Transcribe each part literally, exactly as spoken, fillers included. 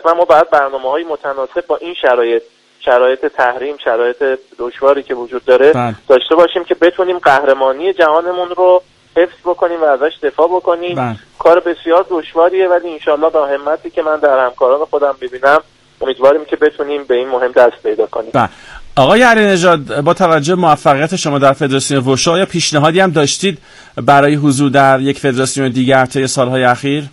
حتما ما باید برنامه‌های متناسب با این شرایط شرایط تحریم، شرایط دشواری که وجود داره بله. داشته باشیم که بتونیم قهرمانی جهانمون رو حفظ بکنیم و ازش دفاع بکنیم. بله. کار بسیار دشواریه ولی انشالله با همتی که من در همکاران خودم ببینم امیدواریم که بتونیم به این مهم دست پیدا کنیم. بله. آقای علی نژاد، با توجه به موفقیت شما در فدراسیون ووشو یا پیشنهادی هم داشتید برای حضور در یک فدراسیون دیگر طی سالهای اخیر؟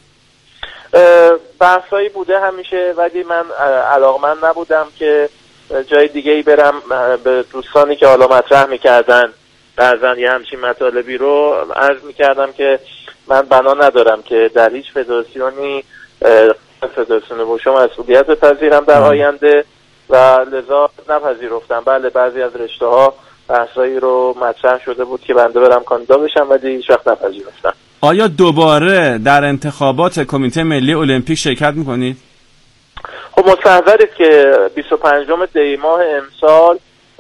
بحثایی بوده همیشه ولی من علاقمند نبودم که جای دیگه ای برم. به دوستانی که حالا مطرح میکردن بعضن یه همچین مطالبی رو عرض میکردم که من بنا ندارم که در هیچ فدراسیونی فدراسیون ووشو مسئولیت بپذیرم در آینده و لذا نپذیرفتم. بله بعضی از رشته ها بحثایی رو مطرح شده بود که بنده برم کاندیدا بشم ولی هیچ وقت نپذیرفتم. آیا دوباره در انتخابات کمیته ملی المپیک شرکت میکنید؟ خب مستحضرید که بیست و پنجم دی ماه امسال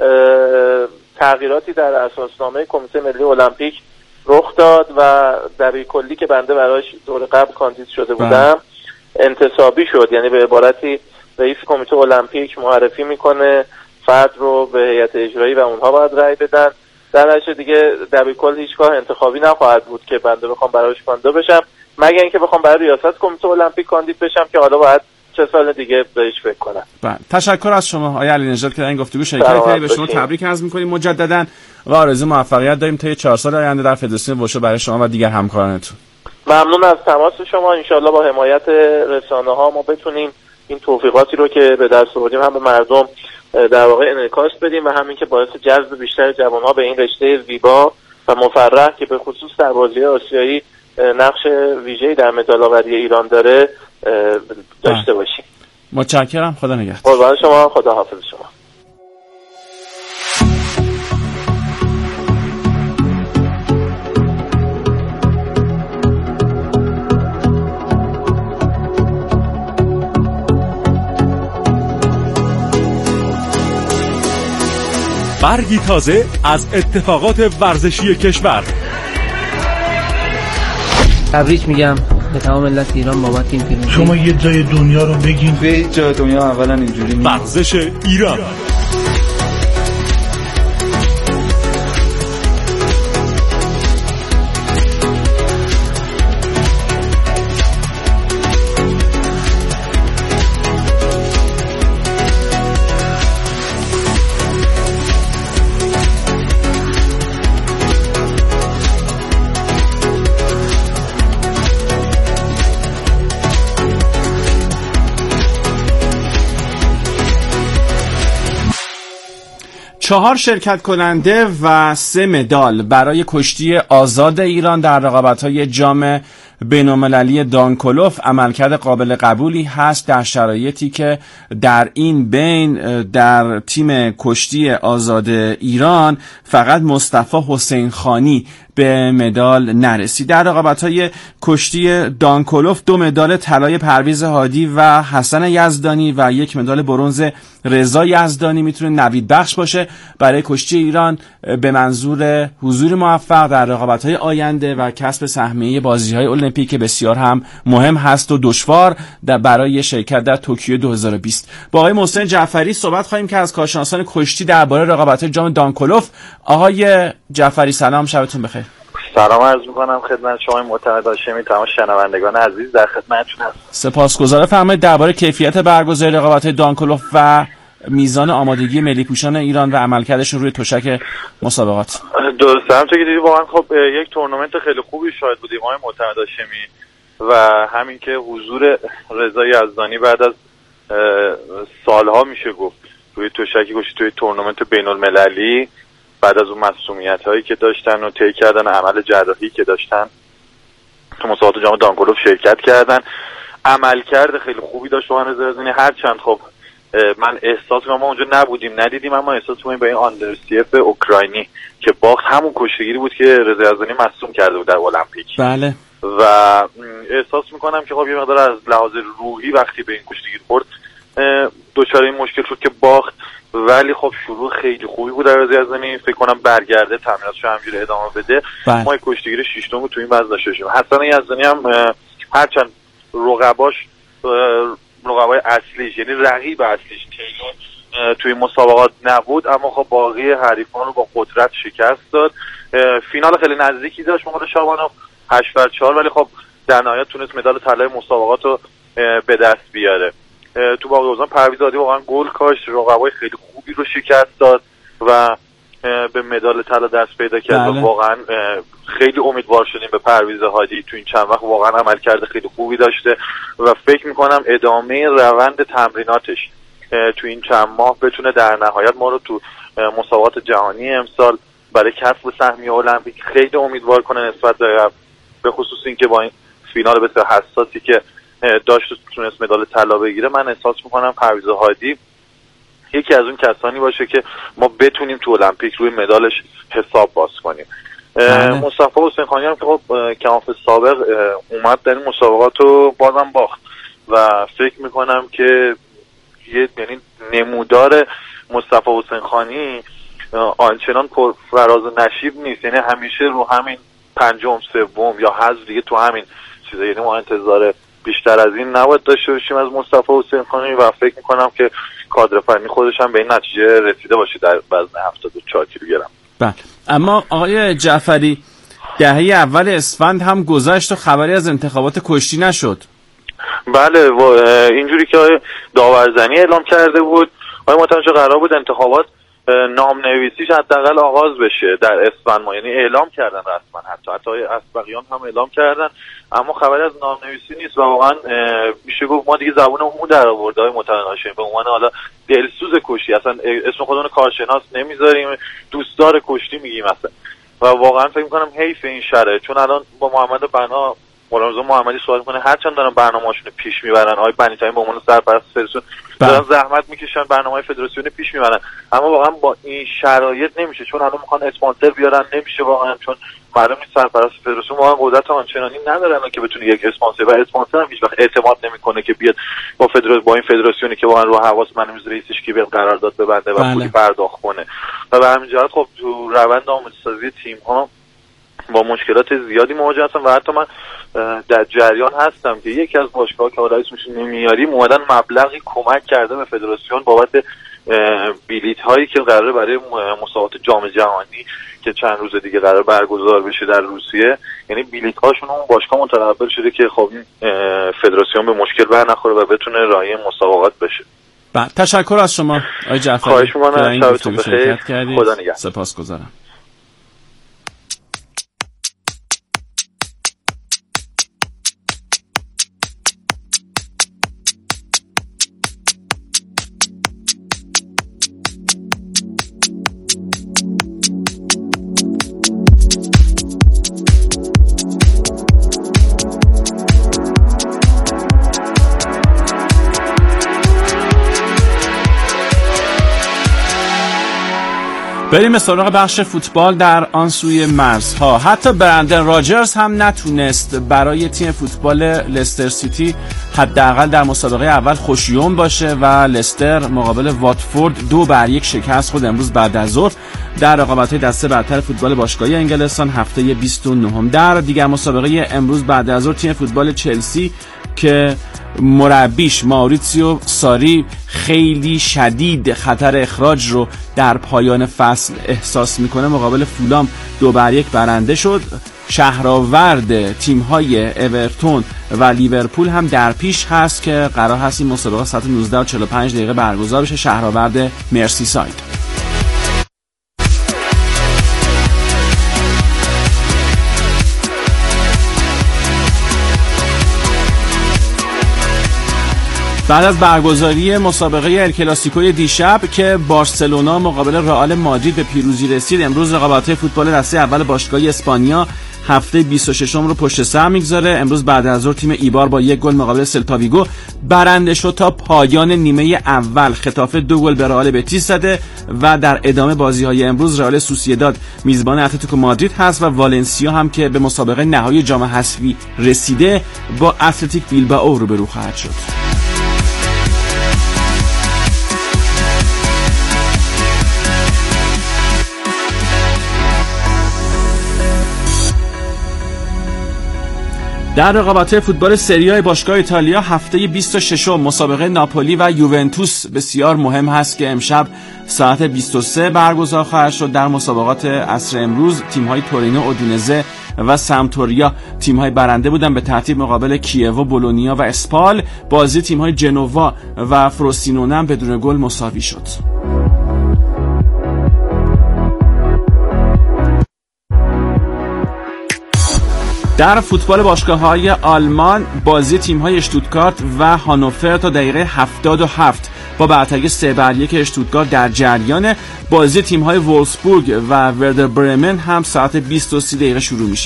تغییراتی در اساسنامه کمیته ملی المپیک رخ داد و دبیر کلی که بنده برایش دور قبل کاندید شده بودم انتصابی شد. یعنی به عبارتی رئیس کمیته المپیک معرفی میکنه فرد رو به هیئت اجرایی و اونها باید رأی بدن. در نتیجه دیگه دبیر کل هیچگاه انتخابی نخواهد بود که بنده بخوام برایش کاندید بشم مگر اینکه بخوام برای ریاست کمیته المپیک کاندید بشم که حالا باید چه سال دیگه بهش فکر کنم. بله تشکر از شما آقای علی نژاد که در این گفتگو شرکت کردید. به شما تبریک عرض می‌کنیم مجددا و آرزوی موفقیت داریم طی چهار سال آینده در فدراسیون ووشو برای شما و دیگر همکارانتون. ممنون از تماس شما. انشالله با حمایت رسانه‌ها ما بتونیم این توفیقاتی رو که به دست آوردیم هم به مردم در واقع انعکاس بدیم و همین که باعث جذب بیشتر جوان‌ها به این رشته زیبا و مفرح که به خصوص در بازی آسیایی نقش ویژه‌ای در مدال‌آوری ایران داره داشته باشیم. متشکرم. خدا نگهدار. قربان شما. خدا حافظ شما. برگی تازه از اتفاقات ورزشی کشور. تبریک میگم به تمام ملت ایران بابت این پیروزی. شما یه جای دنیا رو بگین. به جای دنیا اولا اینجوری نیست. ورزش ایران. چهار شرکت کننده و سه مدال برای کشتی آزاد ایران در رقابت‌های جام بین‌المللی دانکولوف عملکرد قابل قبولی هست در شرایطی که در این بین در تیم کشتی آزاد ایران فقط مصطفی حسین خانی به مدال نرسید. در رقابت‌های کشتی دانکولوف دو مدال طلای پرویز هادی و حسن یزدانی و یک مدال برنز رضا یزدانی میتونه نوید بخش باشه برای کشتی ایران به منظور حضور موفق در رقابت‌های آینده و کسب سهمیه بازی‌های المپیک که بسیار هم مهم هست و دشوار در برای شرکت در توکیو دو هزار و بیست. با آقای محسن جعفری صحبت خواهیم که از کارشناسان کشتی درباره رقابت‌های جام دانکولوف. آقای جعفری سلام، شبتون بخیر. سلام عرض می‌کنم خدمت شما محترم هاشمی، تمام شنوندگان عزیز در خدمتتون هستم. سپاسگزارم. فرمایید درباره کیفیت برگزاری رقابت‌های دانکولوف و میزان آمادگی ملی پوشان ایران و عملکردشون روی تشک مسابقات. درسته، همونطور که دیدی واقعا خب یک تورنمنت خیلی خوبی شاهد بودیم آقای محترم هاشمی و همین که حضور رضا یزدانی بعد از سالها میشه گفت روی تشکی کشتی توی تورنمنت بین‌المللی بعد از اون مسئولیت‌هایی که داشتن و طی کردن عمل جراحی که داشتن تو مسابقات جام دانکولوف شرکت کردن، عملکرد خیلی خوبی داشت واقعا رضا یزدانی. هرچند خب من احساس کنم ما اونجا نبودیم ندیدیم اما احساس کنم با این آندرسیف اوکراینی که باخت همون کشتیگیری بود که رضا یزدانی مصدوم کرده بود در المپیک. بله. و احساس میکنم که خب یه مقدار از لحاظ روحی وقتی به این کشتیگیری خورد دچار این مشکل شد که باخت، ولی خب شروع خیلی خوبی بود در رضا یزدانی. فکر کنم برگرده تمریناتشو همینجوری ادامه بده. بله. ما کشتیگیر شش نهم تو این وزن داشته باشیم. حسن یزدانی هم هرچند رقباش رقبای اصلیش یعنی رقیب اصلیش تیمون توی مسابقات نبود، اما خب باقی حریفان رو با قدرت شکست داد. فینال خیلی نزدیکی داشت مقابل شابانوف هشت بر چهار، ولی خب در نهایت تونست مدال طلای مسابقات رو به دست بیاره. تو باقی اوزان پرویز عادی واقعا گل کاشت، رقبای خیلی خوبی رو شکست داد و به مدال طلا دست پیدا کرد. و واقعا خیلی امیدوار شدیم به پرویز هادی، تو این چند وقت واقعا عملکرد خیلی خوبی داشته و فکر میکنم ادامه روند تمریناتش تو این چند ماه بتونه در نهایت ما رو تو مسابقات جهانی امسال برای کسب سهمیه المپیک خیلی امیدوار کنه نسبت به خصوص اینکه با این فینال بسیار حساسی که داشت تونست مدال طلا بگیره. من احساس میکنم پرویز هادی یکی از اون کسانی باشه که ما بتونیم تو المپیک روی مدالش حساب باز کنیم. مصطفی حسین خانی هم که خب کماف سابق اومد در این مسابقات رو بازم باخت و فکر میکنم که یه یعنی نمودار مصطفی حسین خانی آنچنان پر فراز و نشیب نیست، یعنی همیشه رو همین پنجم سوم یا حذف دیگه تو همین چیزا، یعنی ما انتظار بیشتر از این نباید داشته باشیم از مصطفی حسین خانی و فکر میکنم که کادر فنی خودش هم به این نتیجه رسیده باشه در وزن هفتاد و چهار کیلوگرم. بله، اما آقای جعفری دهه اول اسفند هم گذشت و خبری از انتخابات کشتی نشد. بله، اینجوری که داورزنی اعلام کرده بود آقای متناجی قرار بود انتخابات نام نویسیش حداقل آغاز بشه در اسفند ما، یعنی اعلام کردن رسما، حتی حتی اسبقیان هم اعلام کردن، اما خبری از نام نویسی نیست و واقعا میشه گفت ما دیگه زبونمون مو در آورده های متناجی به عنوان حالا دلسوز کشتی، اصلا اسم خودمون کارشناس نمیذاریم، دوستدار کشتی میگیم اصلا. و واقعا فکر میکنم حیف این شره، چون الان با محمد بنا مولانا محمدی سوال میکنه هرچند دارن برنامه‌هاشون رو پیش میبرن، آقای بنی‌تایی به عنوان سرپرست فدراسیون دارن زحمت میکشن برنامه‌های فدراسیون پیش میبرن، اما واقعا با این شرایط نمیشه، چون الان میخوان اسپانسر بیارن، نمیشه واقعا، چون معلوم نیست سرپرست فدراسیون واقعا قدرت آنچنانی نداره که بتونه یک اسپانسر و اسپانسر هم هیچ وقت اعتماد نمیکنه که بیاد با فدراسیون با این فدراسیونی که واقعا رو حواس منوز رئیسش کی به قرارداد ببنده و پولی پرداخت کنه. و به همین جهت خب تو روند آماده‌سازی تیم‌ها با مشکلات زیادی مواجه هستم و حتی من در جریان هستم که یکی از باشگاه‌ها که حالا اسمش نمیاریم اومدن مبلغی کمک کرده به فدراسیون بابت بلیط هایی که قراره برای مسابقات جام جهانی که چند روز دیگه قرار برگزار بشه در روسیه، یعنی بلیط هاشون اون باشگاه متقبل شده که خب این فدراسیون به مشکل بر نخوره و بتونه راهی مسابقات بشه. با تشکر از شما آقای جعفری. خواهش می‌کنم، شبتون بخیر. خدا نگهدار. سپاسگزارم. بریم سراغ بخش فوتبال در آن سوی مرزها. حتی برندن راجرز هم نتونست برای تیم فوتبال لستر سیتی حداقل در مسابقه اول خوشیوم باشه و لستر مقابل واتفورد دو بر یک شکست خود امروز بعد از ظهر در رقابت‌های دسته برتر فوتبال باشگاهی انگلستان هفته بیست و نه. در دیگر مسابقه امروز بعد از ظهر تیم فوتبال چلسی که مربیش ماوریتسیو ساری خیلی شدید خطر اخراج رو در پایان فصل احساس میکنه مقابل فولام دو بر یک برنده شد. شهرآورد تیم‌های اورتون و لیورپول هم در پیش هست که قرار هست این مسابقه ساعت نوزده و چهل و پنج دقیقه برگزار بشه. شهرآورد مرسی ساید. بعد از برگزاری مسابقه ال کلاسیکوی دیشب که بارسلونا مقابل رئال مادرید به پیروزی رسید، امروز رقابت‌های فوتبال دسته اول باشگاهی اسپانیا هفته بیست و ششم رو پشت سر میگذاره. امروز بعد از ظهر تیم ایبار با یک گل مقابل سلتا ویگو برنده شد تا پایان نیمه اول. خطافه دو گل به رئال بتیس زده و در ادامه بازی‌های امروز رئال سوسییداد میزبان اتلتیکو مادرید هست و والنسیا هم که به مسابقه نهایی جام حذفی رسیده با اتلتیک بیلبائو روبرو خواهد شد. در رقابت‌های فوتبال سری آ باشگاه ایتالیا هفته بیست و شش مسابقه ناپولی و یوونتوس بسیار مهم هست که امشب ساعت بیست و سه برگزار خواهد شد. در مسابقات عصر امروز تیم‌های تورینو، اودینزه و سمتوریا تیم‌های برنده بودن به ترتیب مقابل کییو، بولونیا و اسپال. بازی تیم‌های جنوا و فروسینونه هم بدون گل مساوی شد. در فوتبال باشگاه‌های آلمان بازی تیم‌های اشتوتگارت و هانوفر تا دقیقه هفتاد و هفت با برتری سه بر یک اشتوتگارت در جریان. بازی تیم‌های وولفسبورگ و وردر برمن هم ساعت بیست و سه دقیقه شروع میشه.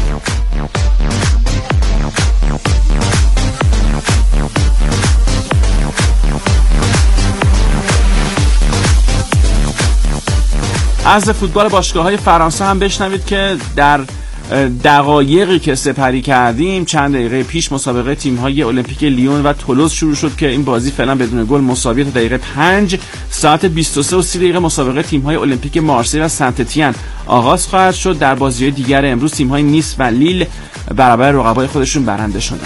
از فوتبال باشگاه‌های فرانسه هم بشنوید که در دقایقی که سپری کردیم چند دقیقه پیش مسابقه تیم‌های المپیک لیون و تولوز شروع شد که این بازی فعلا بدون گل مساوی تا دقیقه پنج. ساعت بیست و سه و سی دقیقه مسابقه تیم‌های المپیک مارسی و سنت اتین آغاز خواهد شد. در بازی‌های دیگر امروز تیم‌های نیس و لیل برابر رقبای خودشون برنده شدند.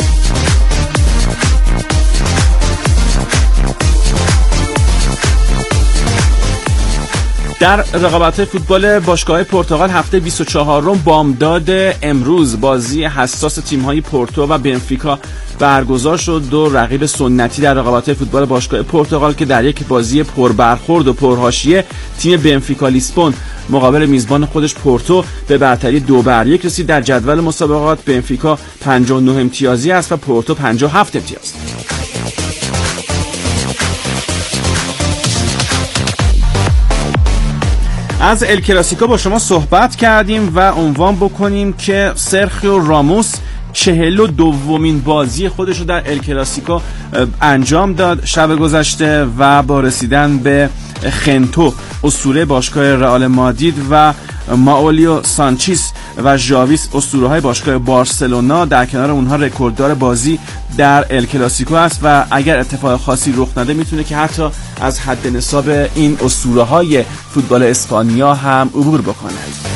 در رقابت فوتبال باشگاه‌های پرتغال هفته بیست و چهارم بامداد امروز بازی حساس تیم‌های پورتو و بنفیکا برگزار شد. دو رقیب سنتی در رقابت فوتبال باشگاه پرتغال که در یک بازی پربرخورد و پرحاشیه تیم بنفیکا لیسبون مقابل میزبان خودش پورتو به برتری دو بر یک رسید. در جدول مسابقات بنفیکا پنجاه و نه امتیازی است و پورتو پنجاه و هفت امتیاز. از ال کلاسیکو با شما صحبت کردیم و عنوان بکنیم که سرخیو راموس چهل و دومین بازی خودش رو در ال کلاسیکو انجام داد شب گذشته و با رسیدن به خنتو اسطوره باشگاه رئال مادرید و ماولیو سانچیز و ژاویس اسطوره‌های باشگاه بارسلونا در کنار اونها رکورددار بازی در ال کلاسیکو است و اگر اتفاق خاصی رخ نده میتونه که حتی از حد نصاب این اسطوره‌های فوتبال اسپانیا هم عبور بکنه.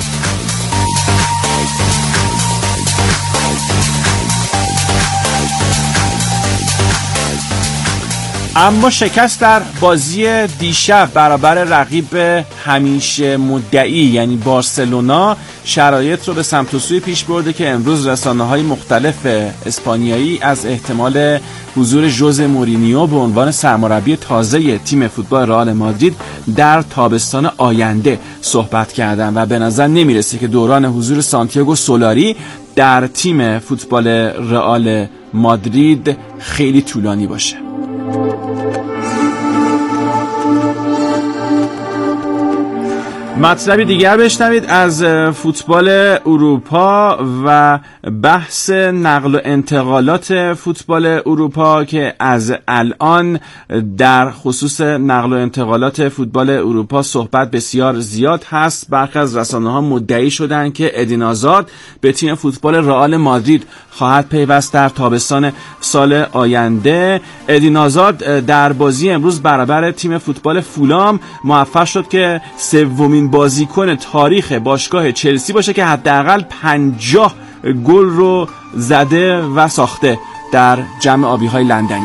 اما شکست در بازی دیشب برابر رقیب همیشه مدعی یعنی بارسلونا شرایط رو به سمت و سوی پیش برده که امروز رسانه‌های مختلف اسپانیایی از احتمال حضور ژوزه مورینیو به عنوان سرمربی تازه تیم فوتبال رئال مادرید در تابستان آینده صحبت کردن و به نظر نمیرسه که دوران حضور سانتیاگو سولاری در تیم فوتبال رئال مادرید خیلی طولانی باشه. مطلبی دیگر بشنوید از فوتبال اروپا و بحث نقل و انتقالات فوتبال اروپا که از الان در خصوص نقل و انتقالات فوتبال اروپا صحبت بسیار زیاد هست. برخی از رسانه‌ها مدعی شدن که ادین آزاد به تیم فوتبال رئال مادرید خواهد پیوست در تابستان سال آینده. ادین آزاد در بازی امروز برابر تیم فوتبال فولام موفق شد که سومین بازیکن تاریخ باشگاه چلسی باشه که حداقل پنجاه گل رو زده و ساخته در جمع آبی‌های لندنی.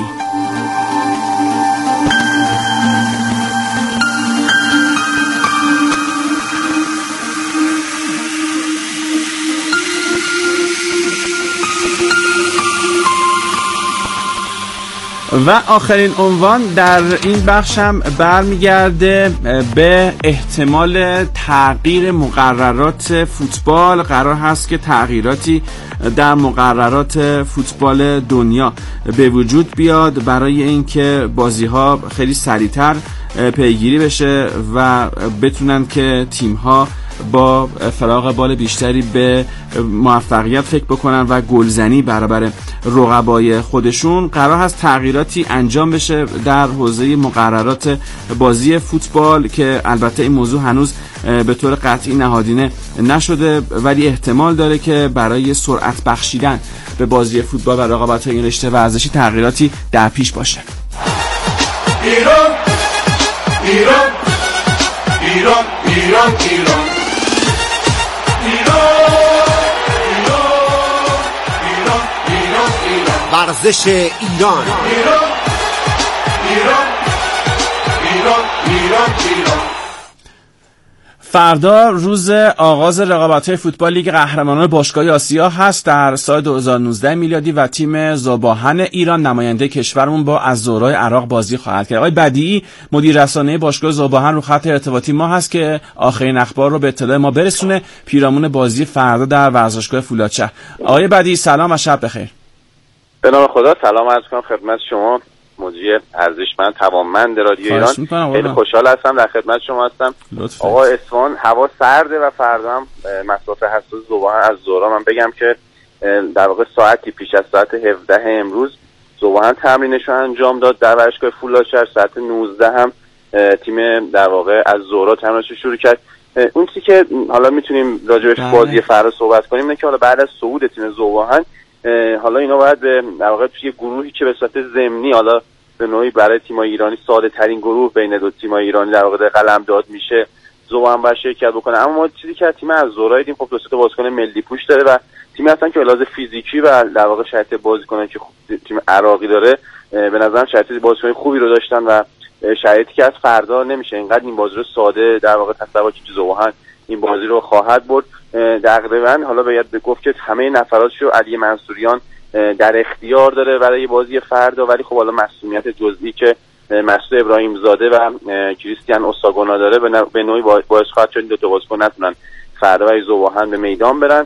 و آخرین عنوان در این بخش هم برمیگرده به احتمال تغییر مقررات فوتبال. قرار هست که تغییراتی در مقررات فوتبال دنیا به وجود بیاد برای اینکه بازی‌ها خیلی سریعتر پیگیری بشه و بتونن که تیم‌ها با فراغ بال بیشتری به موفقیت فکر بکنن و گلزنی برابر رقبای خودشون. قرار هست تغییراتی انجام بشه در حوزه مقررات بازی فوتبال که البته این موضوع هنوز به طور قطعی نهادینه نشده ولی احتمال داره که برای سرعت بخشیدن به بازی فوتبال و رقابت‌های این رشته ورزشی تغییراتی در پیش باشه. ایران ایران ایران ایران ایران ورزش ایران. ایران ایران ایران ایران ایران. فردا روز آغاز رقابت‌های فوتبال لیگ قهرمانان باشگاه آسیا هست در سال دو هزار و نوزده میلادی و تیم ذوباهن ایران نماینده کشورمون با الزهرای عراق بازی خواهد کرد. آقای بدیعی مدیر رسانه باشگاه ذوباهن رو خط ارتباطی ما هست که آخرین اخبار رو به اطلاع ما برسونه پیرامون بازی فردا در ورزشگاه فولادشهر. آقای بدیعی سلام و شب بخیر. به نام خدا سلام عرض کنم خدمت شما مدیر ارزشمند توانمند رادیو ایران. خیلی خوشحال هستم در خدمت شما هستم. آقا اصفهان هوا سرده و فردا هم مسافت حساس ذوباهن از ظهر. من بگم که در واقع ساعتی پیش از ساعت هفده امروز ذوباهن تمرینش رو انجام داد در ورزشگاه فولادشهر. ساعت نوزده هم تیم در واقع از ظهر تمرینش رو شروع کرد. اون چیزی که حالا میتونیم راجع به بازی فردا صحبت کنیم اینه که حالا بعد از صعود تیم ذوباهن حالا اینا باید به در واقع توی گروهی که به صورت ضمنی حالا به نوعی برای تیم‌های ایرانی ساده ترین گروه بین دو تیم‌های ایرانی در واقع قلمداد میشه ذوباهن باید شرکت بکنه. اما ما چیزی که تیم از زورای دیدیم خب دو سه تا بازیکن ملی پوش داره و تیمی هستن که لحاظ فیزیکی و در واقع شرط بازیکنان که تیم عراقی داره به نظرم شرط بازیکن خوبی رو داشتن و شرایطی که از فردا نمیشه اینقدر این بازی رو ساده در واقع تصور کنیم که ذوباهن این بازی رو خواهد برد. تقریبا حالا باید به گفت که همه نفراتش رو علی منصوریان در اختیار داره برای بازی فردا، ولی خب حالا مسئولیت جزئی که مسعود ابراهیم زاده و کریستیان اوساگونا داره به نوعی باعث خواهد شد این دو تا بازیکن نتونن فردا برای ذوباهن به میدان برن.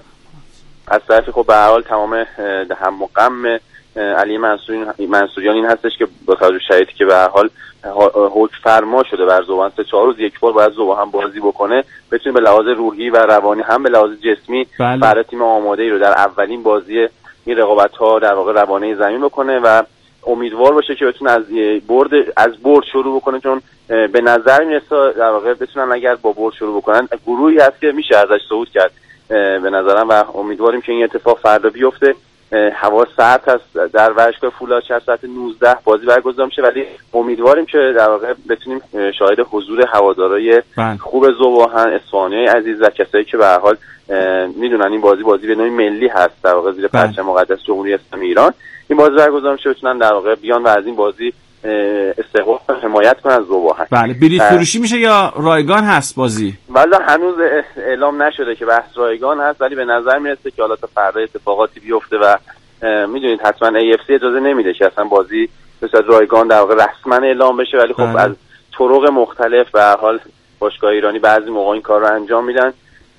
از طرف خب به هر حال تمام هم و غم علی منصوریان این هستش که با توجه شرایطی که به هر حال حکم فرما شده بر ذوباهن سه چهار روز یک بار باید ذوباهن بازی بکنه بتونه به لحاظ روحی و روانی هم به لحاظ جسمی برای تیم آماده ای رو در اولین بازی این رقابت‌ها در واقع روانه زمین بکنه و امیدوار باشه که بتونه از برد از برد شروع بکنه، چون به نظر میاد در واقع بتونن اگر با برد شروع بکنن گروهی هست که میشه ازش صعود کرد به نظرم و امیدواریم که این اتفاق فردا بیفته. هوا سرد است در ورزشگاه فولادشهر ساعت نوزده بازی برگزار میشه ولی امیدواریم که در واقع بتونیم شاهد حضور هوادارهای خوب ذوباهن اصفهانیای عزیز و کسایی که به هر حال میدونن این بازی بازی به نوعی ملی هست در واقع زیر پرچم مقدس جمهوری اسلامی ایران این بازی برگزار میشه بتونن در واقع بیان و از این بازی استقبال حمایت کنن از ذوباهن. بله بلیط فروشی میشه یا رایگان هست بازی؟ والا هنوز اعلام نشده که بحث رایگان هست ولی به نظر میرسه که حالا تا فردا اتفاقاتی بیفته و میدونید حتما ای اف سی اجازه نمیده که اصلا بازی به صورت رایگان در واقع رسما اعلام بشه ولی خب بله. از طرق مختلف به هر حال باشگاه ایرانی بعضی موقع این کار رو انجام میدن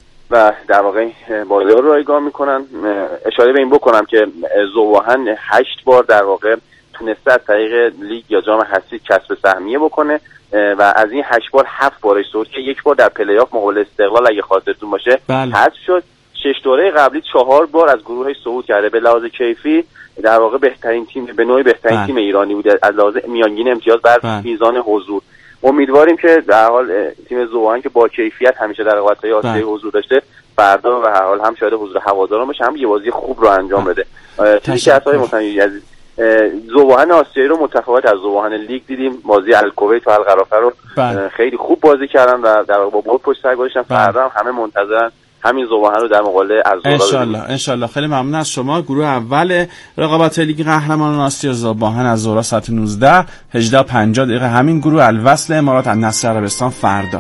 و در واقع بازی رو رایگان میکنن. اشاره به این بکنم که ذوباهن هشت بار در واقع تونسته از طریق لیگ یا جام حذفی کسب سهمیه بکنه و از این هشت بار هفت بارش صعود که یک بار در پلی آف مقابل استقلال اگه خاطرتون باشه حذف شد. شش دوره قبلی چهار بار از گروهش صعود کرده. به لحاظ کیفی در واقع بهترین تیم به نوعی بهترین بله. تیم ایرانی بوده از لحاظ میانگین امتیاز بر بله. میزان حضور. امیدواریم که در حال تیم ذوباهن که با کیفیت همیشه در رقابت‌های آسیایی حضور داشته فردا و هر حال هم شاید حضور هواداران باشه هم یه بازی خوب رو انجام بده. چیزی که اصلا متنوعی عزیز ذوباهن آسیایی رو متفاوت از ذوباهن لیگ دیدیم. بازی الکویت و القرافه رو بله. خیلی خوب بازی کردن و در واقع با برد پشت سر گذاشتن. فردا هم همه منتظرن همین ذوباهن رو در مقابل الزهرا ان شاء الله ان شاء الله. خیلی ممنون از شما. گروه اول رقابت لیگ قهرمانان آسیا ذوباهن از ظهر ساعت نوزده هجده و پنجاه دقیقه همین گروه الوصل امارات النصر عربستان فردا.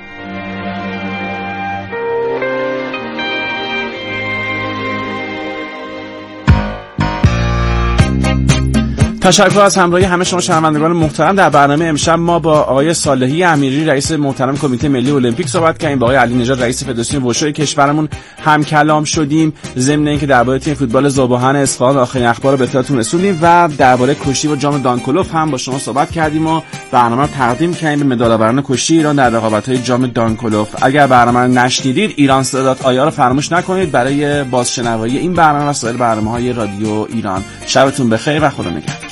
تشکر از همراهی همه شما شنوندگان محترم. در برنامه امشب ما با آقای صالحی امیری رئیس محترم کمیته ملی المپیک صحبت کردیم، با آقای علی نژاد رئیس فدراسیون وشو کشورمون هم کلام شدیم، ضمن اینکه درباره تیم فوتبال ذوباهن اصفهان آخرین اخبار رو به اطلاعتون رسوندیم و درباره کشتی و جام دانکولوف هم با شما صحبت کردیم و برنامه رو تقدیم کردیم به مدال‌آوران کشتی ایران در رقابت‌های جام دانکولوف. اگر برنامه رو نشنیدید ایران صدات آیا رو فراموش نکنید برای بازشنوایی این برنامه و سایر برنامه‌های رادیو ایران. شبتون بخیر و خدا نگهدار.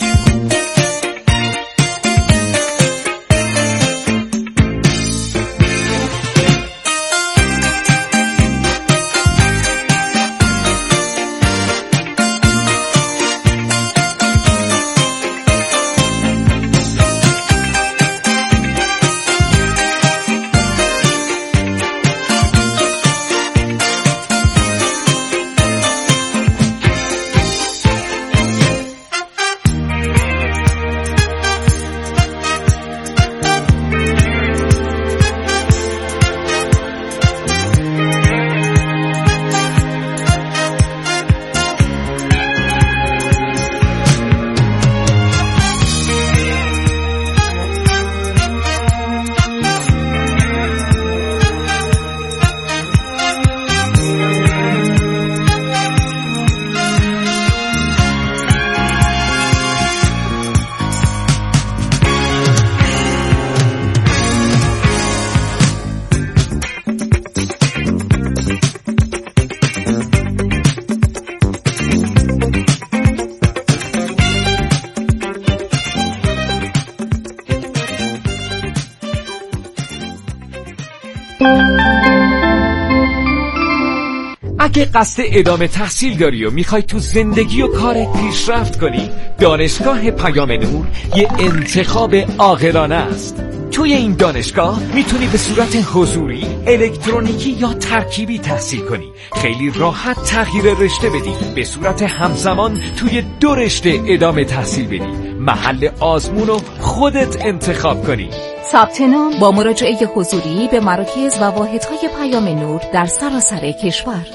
اگه قصد ادامه تحصیل داری و میخوای تو زندگی و کارت پیشرفت کنی، دانشگاه پیام نور یه انتخاب عاقلانه است. توی این دانشگاه میتونی به صورت حضوری، الکترونیکی یا ترکیبی تحصیل کنی. خیلی راحت تغییر رشته بدی، به صورت همزمان توی دو رشته ادامه تحصیل بدی، محل آزمون رو خودت انتخاب کنی. ثبت نام با مراجعه حضوری به مراکز و واحدهای پیام نور در سراسر کشور.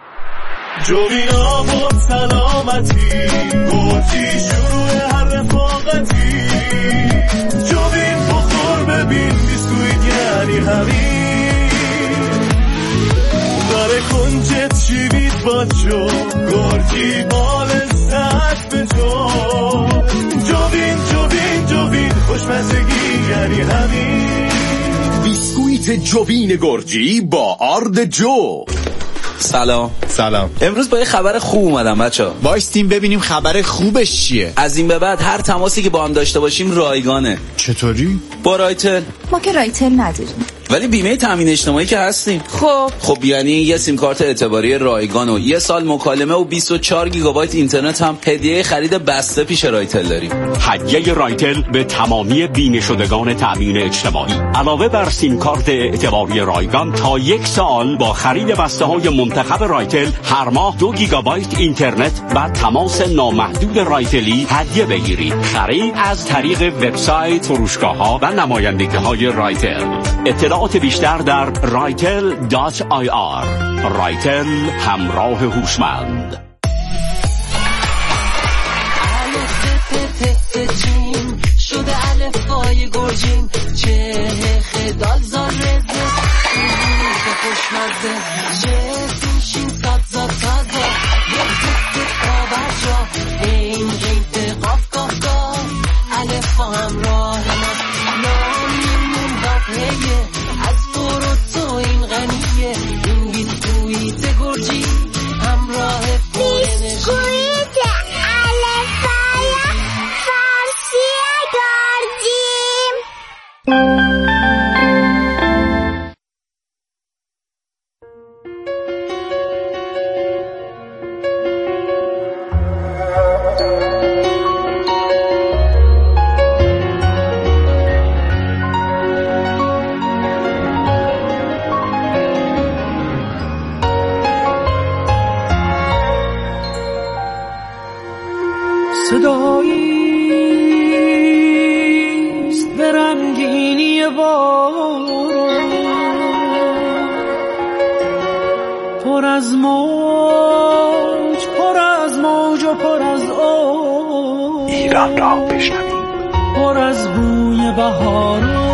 جوینا بود سلامتی، گوچی شروع هر رفاقتی. جوین بخور ببین بیسکویت یعنی همین. داره کنجت شیوید با جو، گرجی بال سد به جو. جوین جوین جوین خوشمزگی یعنی همین. بیسکویت جوین گرجی با آرد جو. سلام. سلام. امروز با یه خبر خوب اومدم بچه‌ها. وایستیم ببینیم خبر خوبش چیه. از این به بعد هر تماسی که با هم داشته باشیم رایگانه. چطوری؟ با رایتل. ما که رایتل نداریم. ولی بیمه تامین اجتماعی که هستیم. خب خب یعنی یه سیم کارت اعتباری رایگان و یه سال مکالمه و بیست و چهار گیگابایت اینترنت هم هدیه خرید بسته پیش رایتل داریم. هدیه رایتل به تمامی بیمه شدگان تامین اجتماعی. علاوه بر سیم کارت اعتباری رایگان تا یک سال با خرید بسته های منتخب رایتل هر ماه دو گیگابایت اینترنت و تماس نامحدود رایتلی هدیه بگیرید. خرید از طریق وبسایت، فروشگاه‌ها و نمایندگی‌های رایتل. اطلاعات بیشتر در رایتل دات آی آر. رایتل، همراه هوشمند. شده الفای گرجین، چه خدال زاره خوشمزه، شفین شین ساد زاد تازه، یک دست کابر جا، این غیت قاف قاف قاف، الفا همراه ما نامیم باقیه، از برو تو این غنیه، این بیسکویت گرجی همراه پولنشی. بیسکویت الفای فارسی گرجیم. صداییست به رنگینی باران، پر از موج پر از موج و پر از آب، ایران را بشنوید. پر از بوی بهاران.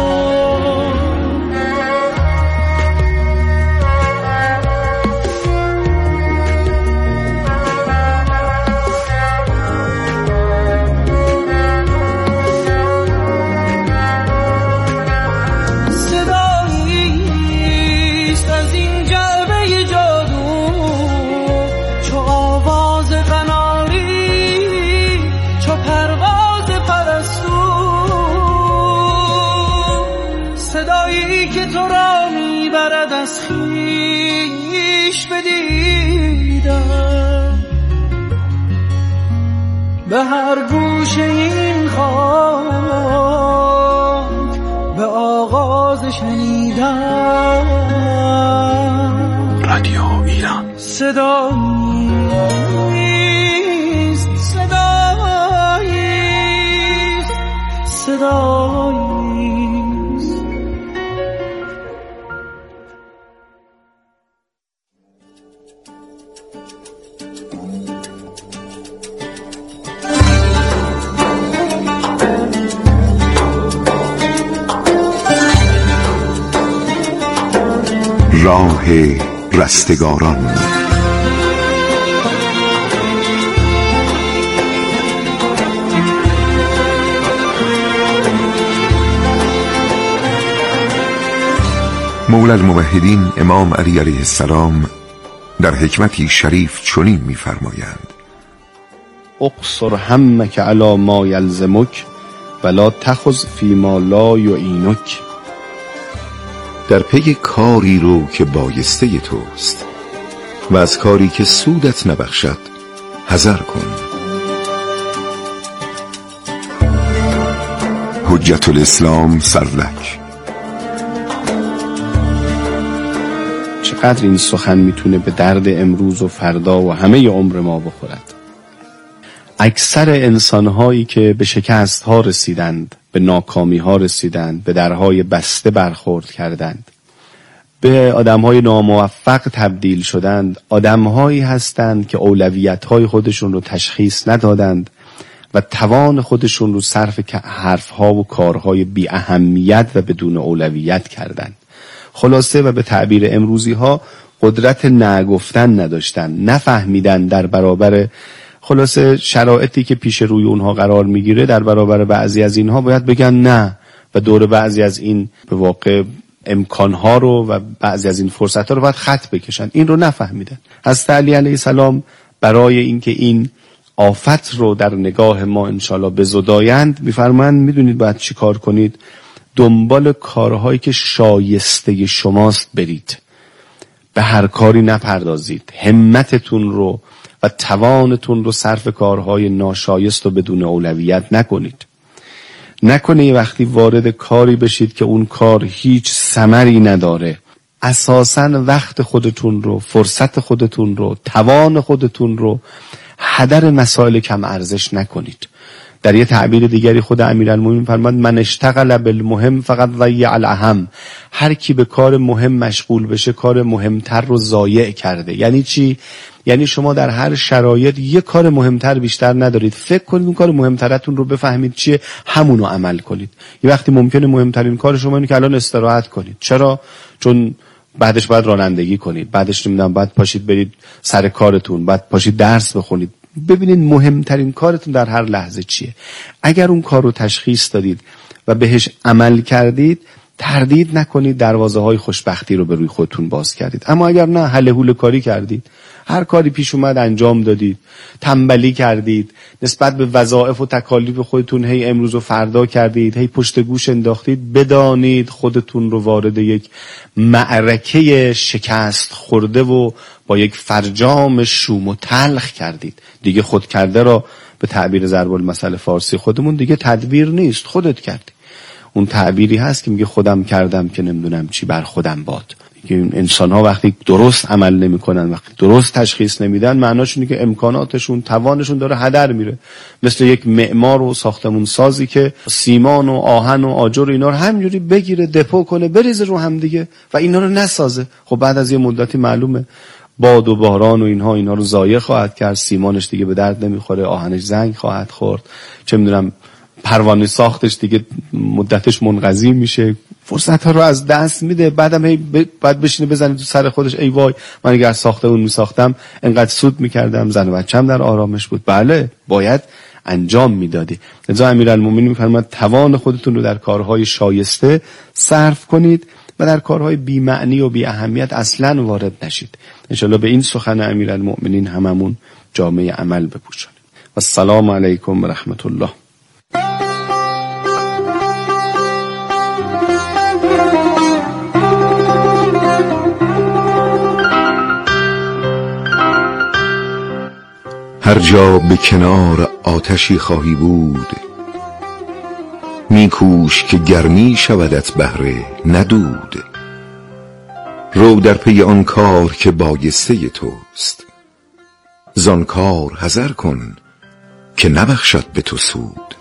از خویش بدیدم، به هر گوشه این خاک به آغاز شنیدم. رادیو ایران صداییست، صداییست، صداییست. راه رستگاران. مولا الموحدین امام علی علیه السلام در حکمتی شریف چنین می‌فرمایند: اقصر همک علی ما یلزمک ولا تخذ فیما لا یعینک. در پی کاری رو که بایسته توست و از کاری که سودت نبخشد حذر کن. حجت الاسلام سرلک. چقدر این سخن میتونه به درد امروز و فردا و همه عمر ما بخورد. اکثر انسانهایی که به شکست ها رسیدند، به ناکامی ها رسیدند، به درهای بسته برخورد کردند، به آدمهای ناموفق تبدیل شدند، آدمهایی هستند که اولویت‌های خودشون رو تشخیص ندادند و توان خودشون رو صرف حرفها و کارهای بی اهمیت و بدون اولویت کردند. خلاصه و به تعبیر امروزی ها قدرت نگفتن نداشتن، نفهمیدن در برابر خلاصه شرایطی که پیش روی اونها قرار میگیره، در برابر بعضی از اینها باید بگن نه و دور بعضی از این به واقع امکانها رو و بعضی از این فرصتها رو باید خط بکشن. این رو نفهمیدن. حضرت علی علیه السلام برای اینکه این آفت رو در نگاه ما انشالله بزدایند میفرمایند میدونید باید چی کار کنید؟ دنبال کارهایی که شایسته شماست برید، به هر کاری نپردازید، همتتون رو و توانتون رو صرف کارهای ناشایست و بدون اولویت نکنید. نکنه وقتی وارد کاری بشید که اون کار هیچ ثمری نداره، اساساً وقت خودتون رو، فرصت خودتون رو، توان خودتون رو هدر مسائل کم ارزش نکنید. در یه تعبیر دیگری خود امیرالمومنین فرمود من اشتغل بالمهم فقط ضیع الاهم. هر کی به کار مهم مشغول بشه کار مهمتر رو ضایع کرده. یعنی چی؟ یعنی شما در هر شرایط یه کار مهمتر بیشتر ندارید. فکر کنید اون کار مهمترتون رو بفهمید چیه، همونو عمل کنید. یه وقتی ممکنه مهمترین کار شما اینه که الان استراحت کنید. چرا؟ چون بعدش باید رانندگی کنید، بعدش نمیدونم بعد پاشید برید سر کارتون، بعد پاشید درس بخونید. ببینید مهمترین کارتون در هر لحظه چیه. اگر اون کار رو تشخیص دادید و بهش عمل کردید، تردید نکنید دروازه های خوشبختی رو به روی خودتون باز کردید. اما اگر نه، هله هوله کاری کردید، هر کاری پیش اومد انجام دادید، تنبلی کردید، نسبت به وظایف و تکالیف خودتون هی امروز و فردا کردید، هی پشت گوش انداختید، بدانید خودتون رو وارد یک معرکه شکست خورده و با یک فرجام شوم و تلخ کردید. دیگه خود کرده را به تعبیر ضرب المثل فارسی خودمون دیگه تدبیر نیست، خودت کردی. اون تعبیری هست که میگه خودم کردم که نمیدونم چی بر خودم باد. انسان ها وقتی درست عمل نمی کنن، وقتی درست تشخیص نمیدن، معناش اینه که امکاناتشون، توانشون داره هدر میره. مثل یک معمار و ساختمون سازی که سیمان و آهن و آجر و اینا رو همینجوری بگیره، دپو کنه، بریزه رو هم دیگه و اینا رو نسازه. خب بعد از یه مدتی معلومه باد و باران و اینها اینا رو ضایع خواهد کرد، سیمانش دیگه به درد نمیخوره، آهنش زنگ خواهد خورد، چه میدونم پروانه ساختش دیگه مدتش منقضی میشه، فرصت ها رو از دست میده. بعدم هی ب... بعد بشینه بزنه تو سر خودش ای وای من اگر ساختمون میساختم انقدر سود میکردم، زن و بچه‌م در آرامش بود. بله باید انجام میدادی. لذا امیرالمومنین میفرماد توان خودتون رو در کارهای شایسته صرف کنید و در کارهای بی معنی و بی اهمیت اصلا وارد نشید. انشالله به این سخن امیرالمومنین هممون جامعه عمل بپوشونیم. و السلام علیکم و رحمت الله. هر جا به کنار آتشی خواهی بود، میکوش که گرمی شودت بهره ندود. رو در پی آن کار که بایسته توست، زان کار حذر کن که نبخشد به تو سود.